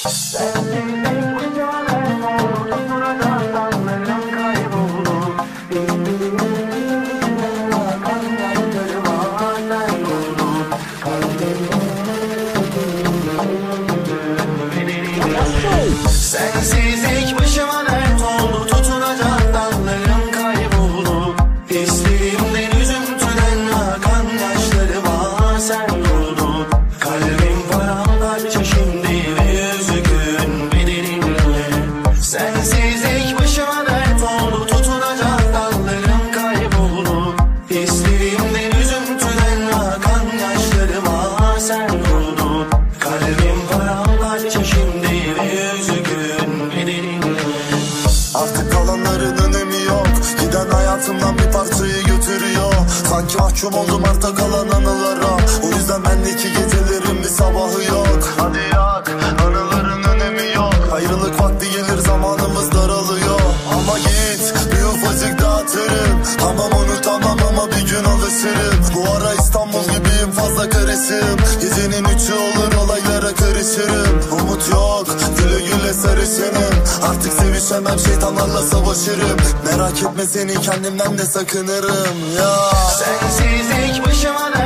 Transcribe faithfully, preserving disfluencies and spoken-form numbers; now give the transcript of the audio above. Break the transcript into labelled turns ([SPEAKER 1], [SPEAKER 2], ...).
[SPEAKER 1] Sensizlik başıma dert oldu, tutunacak dallarım kayboldu. Hislerimden üzüntüden akan yaşlarıma sen vurdun. Kalbim paramparça şimdi ve üzgün bedeninle. Sensizlik başıma dert oldu, tutunacak dallarım kayboldu. Hislerimden üzüntüden akan yaşlarıma sen vurdun. Kalbim paramparça şimdi ve üzgün bedeninle.
[SPEAKER 2] Artık kalanların önemi yok. Giden hayatımdan bir parçayı götürüyor. Sanki mahkum oldum arta kalan anılara. O yüzden bendeki gecelerin bir sabahı yok. Hadi yak, anıların önemi yok. Ayrılık vakti gelir, zamanımız daralıyor. Ama git, bir ufacık dağıtırım. Tamam unutamam ama bir gün alışırım. Bu ara İstanbul gibiyim, fazla karışım. Gecenin üçü olur, olaylara karışırım. Umut yok, güle güle sarışınım. Artık sevişemem, şeytanlarla savaşırım. Merak etme seni, kendimden de sakınırım ya.
[SPEAKER 1] Sensizlik başıma